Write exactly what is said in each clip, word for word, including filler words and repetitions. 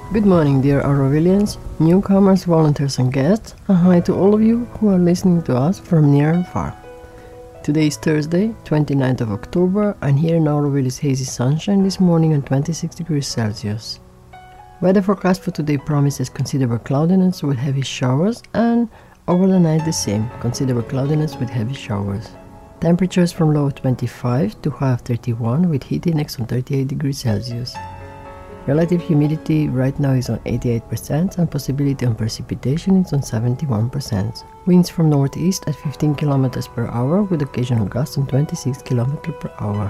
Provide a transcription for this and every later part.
Good morning, dear Aurovilians, newcomers, volunteers and guests, and hi to all of you who are listening to us from near and far. Today is Thursday, twenty-ninth of October, and here in Auroville is hazy sunshine this morning and twenty-six degrees Celsius. Weather forecast for today promises considerable cloudiness with heavy showers, and over the night the same, considerable cloudiness with heavy showers. Temperatures from low of twenty-five to high of thirty-one with heat index on thirty-eight degrees Celsius. Relative humidity right now is on eighty-eight percent and possibility on precipitation is on seventy-one percent. Winds from northeast at fifteen kilometers per hour with occasional gusts on twenty-six kilometers per hour.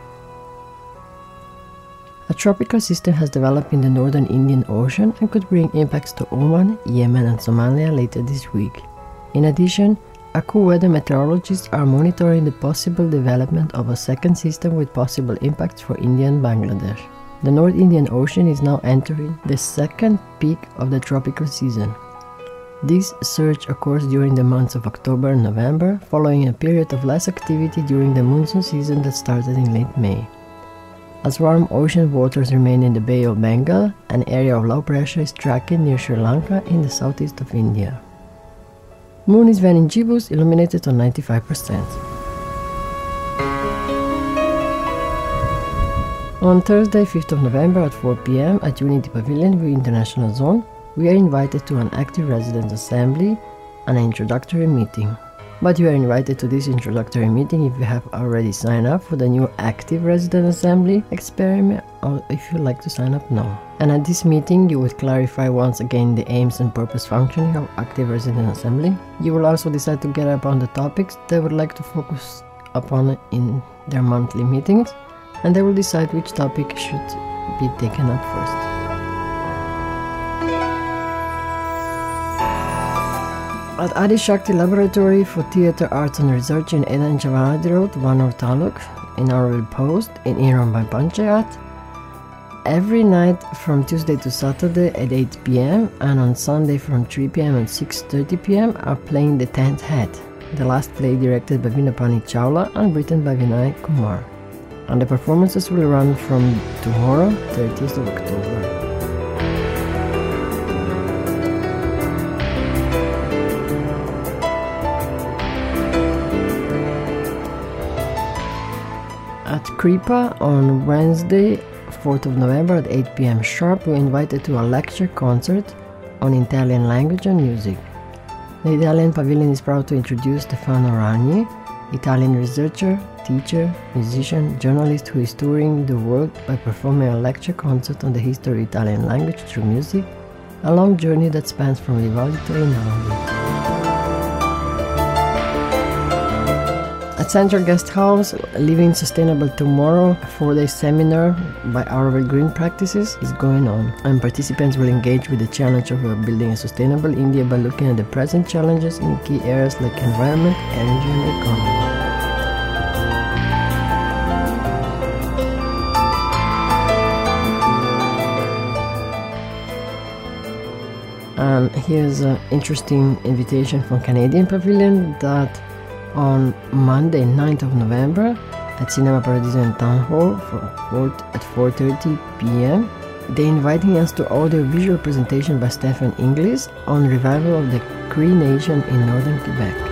A tropical system has developed in the northern Indian Ocean and could bring impacts to Oman, Yemen and Somalia later this week. In addition, AccuWeather meteorologists are monitoring the possible development of a second system with possible impacts for India and Bangladesh. The North Indian Ocean is now entering the second peak of the tropical season. This surge occurs during the months of October and November, following a period of less activity during the monsoon season that started in late May. As warm ocean waters remain in the Bay of Bengal, an area of low pressure is tracking near Sri Lanka in the southeast of India. Moon is Ven in Gibbous, illuminated on ninety-five percent. On Thursday, fifth of November at four p m at Unity Pavilion, View International Zone, we are invited to an active residence assembly and an introductory meeting. But you are invited to this introductory meeting if you have already signed up for the new active resident assembly experiment or if you like to sign up now. And at this meeting, you would clarify once again the aims and purpose functioning of active resident assembly. You will also decide together upon the topics they would like to focus upon in their monthly meetings, and they will decide which topic should be taken up first. At Adi Shakti Laboratory for Theatre Arts and Research in Edan Jawaharlal Road, Vanur Taluk, in Auroville Post, in Iranbay Panchayat, every night from Tuesday to Saturday at eight p m and on Sunday from three p m and six thirty p m are playing The Tenth Head, the last play directed by Vinapani Chawla and written by Vinay Kumar. And the performances will run from tomorrow, thirtieth of October. At Kripa on Wednesday, fourth of November at eight p m sharp, we are invited to a lecture concert on Italian language and music. The Italian Pavilion is proud to introduce Stefano Ragni, Italian researcher, teacher, musician, journalist who is touring the world by performing a lecture concert on the history of Italian language through music, a long journey that spans from Vivaldi to Rinaldi. At Central Guest House, Living Sustainable Tomorrow, a four-day seminar by Auroville Green Practices is going on, and participants will engage with the challenge of building a sustainable India by looking at the present challenges in key areas like environment, energy and economy. And here's an interesting invitation from Canadian Pavilion that on Monday, ninth of November at Cinema Paradiso in Town Hall for at four thirty p m they're inviting us to audio-visual presentation by Stephen Inglis on revival of the Cree Nation in northern Quebec.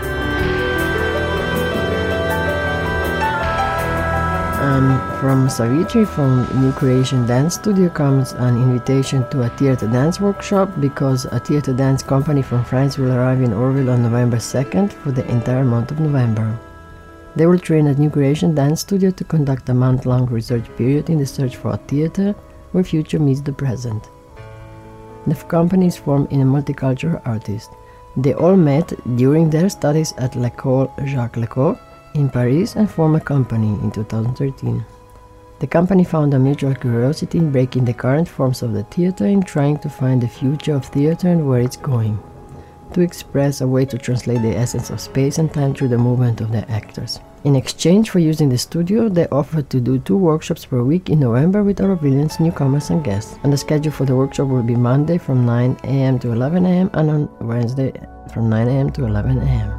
And from Savitri, from New Creation Dance Studio, comes an invitation to a theatre dance workshop because a theatre dance company from France will arrive in Auroville on November second for the entire month of November. They will train at New Creation Dance Studio to conduct a month-long research period in the search for a theatre where future meets the present. The company is formed in a multicultural artist. They all met during their studies at L'École Jacques Lecoq in Paris and formed a company in two thousand thirteen. The company found a mutual curiosity in breaking the current forms of the theatre and trying to find the future of theatre and where it's going, to express a way to translate the essence of space and time through the movement of the actors. In exchange for using the studio, they offered to do two workshops per week in November with Aurovilians, newcomers and guests. And the schedule for the workshop will be Monday from nine a m to eleven a m and on Wednesday from nine a m to eleven a m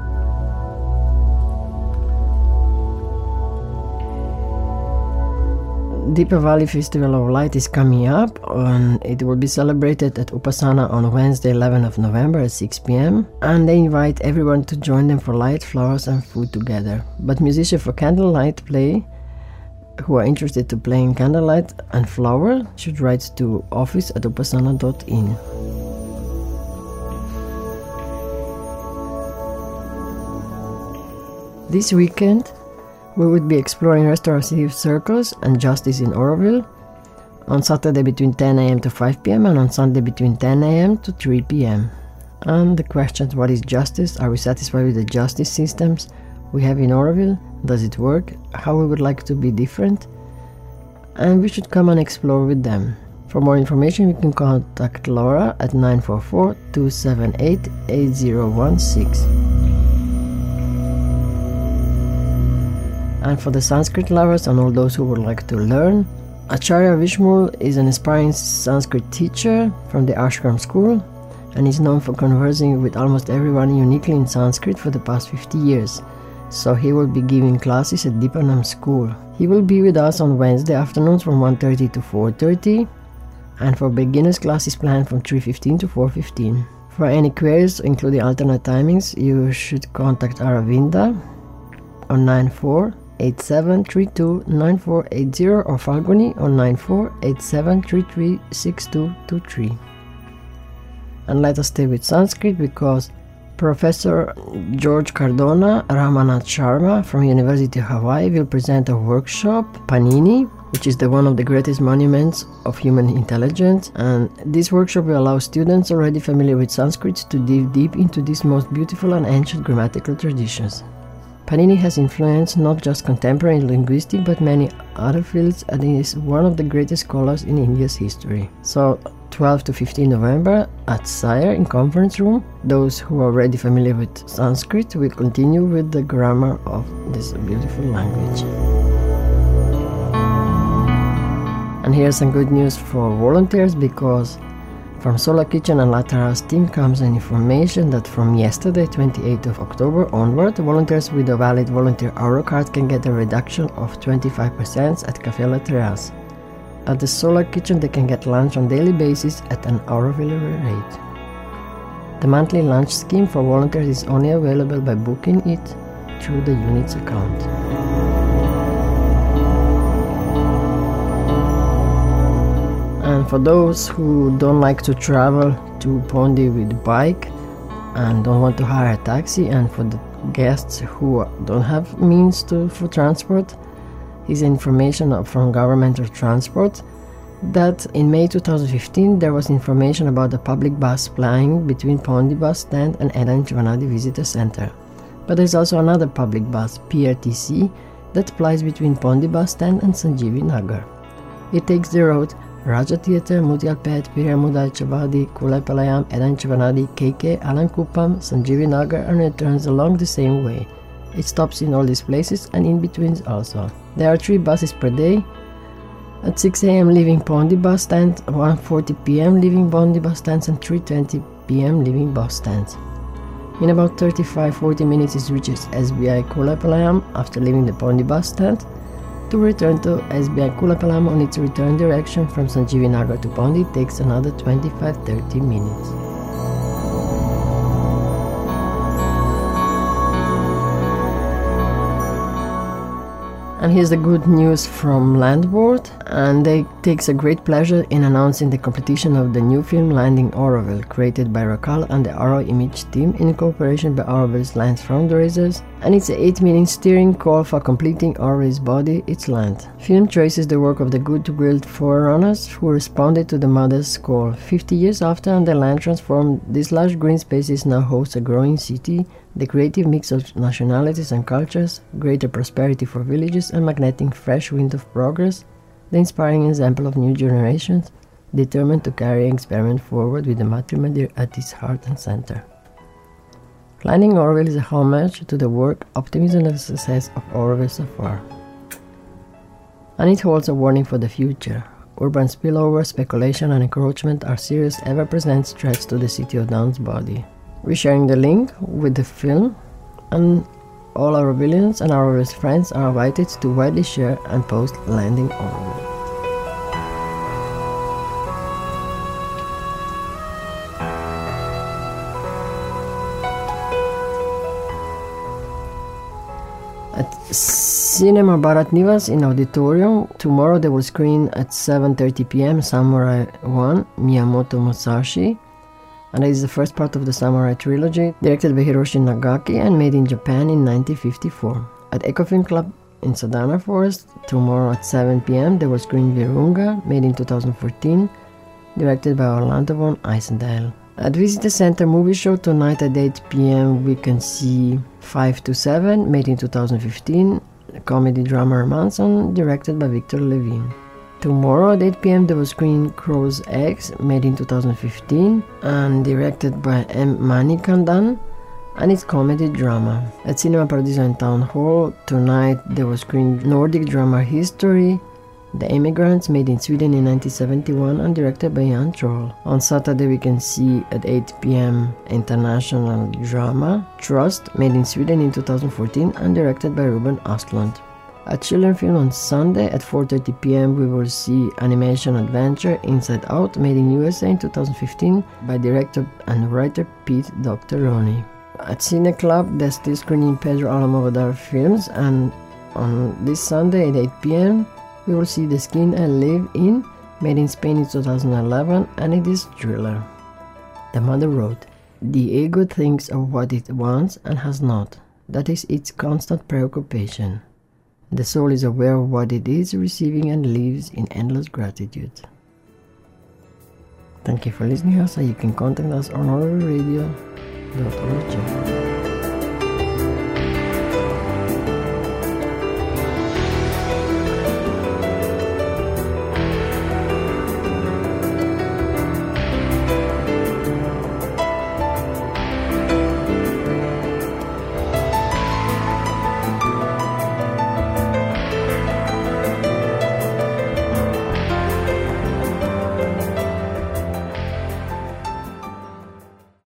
Deepa Valley Festival of Light is coming up, and it will be celebrated at Upasana on Wednesday, eleventh of November at six p m and they invite everyone to join them for light, flowers and food together. But musicians for candlelight play who are interested to play in candlelight and flower should write to office at upasana dot in. This weekend we would be exploring restorative circles and justice in Oroville on Saturday between ten a m to five p m and on Sunday between ten a m to three p m And the questions: what is justice? Are we satisfied with the justice systems we have in Oroville? Does it work? How we would like to be different? And we should come and explore with them. For more information you can contact Laura at nine four four, two seven eight, eight zero one six. And for the Sanskrit lovers and all those who would like to learn, Acharya Vishmul is an aspiring Sanskrit teacher from the Ashram school and is known for conversing with almost everyone uniquely in Sanskrit for the past fifty years. So he will be giving classes at Deepanam school. He will be with us on Wednesday afternoons from one thirty to four thirty, and for beginners classes planned from three fifteen to four fifteen. For any queries, including alternate timings, you should contact Aravinda on nine four eight seven three two nine four eight zero or Falguni on nine four eight seven three three six two two three. And let us stay with Sanskrit because Professor George Cardona Ramanath Sharma from University of Hawaii will present a workshop, Panini, which is the one of the greatest monuments of human intelligence, and this workshop will allow students already familiar with Sanskrit to dive deep into these most beautiful and ancient grammatical traditions. Panini has influenced not just contemporary linguistics but many other fields and is one of the greatest scholars in India's history. So twelfth to fifteenth November at Sire in conference room. Those who are already familiar with Sanskrit will continue with the grammar of this beautiful language. And here's some good news for volunteers because from Solar Kitchen and La Terrace team comes an information that from yesterday, twenty-eighth of October onward, volunteers with a valid volunteer hour card can get a reduction of twenty-five percent at Café La Terrace. At the Solar Kitchen they can get lunch on daily basis at an Oroville rate. The monthly lunch scheme for volunteers is only available by booking it through the unit's account. And for those who don't like to travel to Pondi with bike and don't want to hire a taxi, and for the guests who don't have means to for transport, is information from governmental transport that in May two thousand fifteen there was information about a public bus plying between Pondi bus stand and Edan Chivanadi Visitor Center. But there's also another public bus, P R T C, that plies between Pondi bus stand and Sanjeevi Nagar. It takes the road Raja Theatre, Mutyalpet, Piramuda, Chavadi, Kulaipalayam, Edan Chivanadi, K K, Alankuppam, Sanjeevi Nagar and returns along the same way. It stops in all these places and in betweens also. There are three buses per day. At six a m leaving Pondi bus stand, one forty p m leaving Pondi bus stands and three twenty p m leaving bus stands. In about thirty-five to forty minutes it reaches S B I Kulaipalayam after leaving the Pondi bus stand. To return to S B I Kulaipalayam on its return direction from Sanjeevi Nagar to Pondi takes another twenty-five to thirty minutes. And here's the good news from Land Board, and they takes a great pleasure in announcing the completion of the new film Landing Oroville, created by Rakal and the Arrow Image team in cooperation by Oroville's land fundraisers, and it's an eight-minute steering call for completing Oroville's body, its land. Film traces the work of the good-willed forerunners who responded to the mother's call. Fifty years after and the land transformed, this large green spaces now hosts a growing city, the creative mix of nationalities and cultures, greater prosperity for villages and magnetic fresh wind of progress, the inspiring example of new generations determined to carry an experiment forward with the matrimony at its heart and center. Landing Oroville is a homage to the work, optimism and success of Oroville so far. And it holds a warning for the future. Urban spillover, speculation and encroachment are serious ever-present threats to the city of Down's body. We're sharing the link with the film, and all our Orovilleans and our friends are invited to widely share and post Landing Oroville. Cinema Bharat Nivas in Auditorium. Tomorrow they will screen at seven thirty p m Samurai one, Miyamoto Musashi. And it is the first part of the Samurai trilogy, directed by Hiroshi Nagaki and made in Japan in nineteen fifty-four. At Ecofilm Club in Sadhana Forest, tomorrow at seven p m they will screen Virunga, made in two thousand fourteen, directed by Orlando von Eisendale. At Visitor Center Movie Show tonight at eight p m we can see five to seven, made in two thousand fifteen, comedy drama Romanson, directed by Victor Levin. Tomorrow at eight p m they will screen Crow's Eggs, made in two thousand fifteen and directed by M. Manikandan, and it's comedy drama. At Cinema Paradiso in Town Hall tonight they will screen Nordic drama History, The Immigrants, made in Sweden in nineteen seventy-one and directed by Jan Troll. On Saturday we can see at eight p m international drama Trust, made in Sweden in two thousand fourteen and directed by Ruben Östlund. At Children Film on Sunday at four thirty p m we will see animation adventure Inside Out, made in U S A in two thousand fifteen by director and writer Pete Doctoroni. At Cine Club they're still screening Pedro Almodovar films, and on this Sunday at eight p m we will see The Skin I Live In, made in Spain in two thousand eleven, and it is thriller. The mother wrote, "The ego thinks of what it wants and has not. That is its constant preoccupation. The soul is aware of what it is receiving and lives in endless gratitude." Thank you for listening to us, and you can contact us on orally radio dot org.